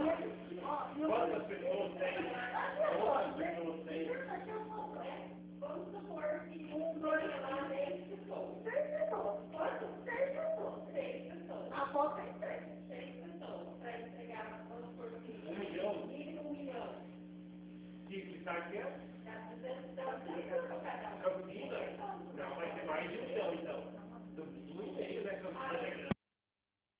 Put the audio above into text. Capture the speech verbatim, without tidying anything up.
Quantas pessoas tem? Quantas pessoas tem? Vamos supor que um programa lá tem pessoas. Três pessoas. Quanto? Três pessoas. Três pessoas. A foto é três. Três pessoas. Para entregar, vamos supor que... Um milhão? Um milhão. Que que está aqui? Dá duzentos cada um. Campina? Não, vai ser mais de um milhão, então. Um e meio, né? Campina é grande.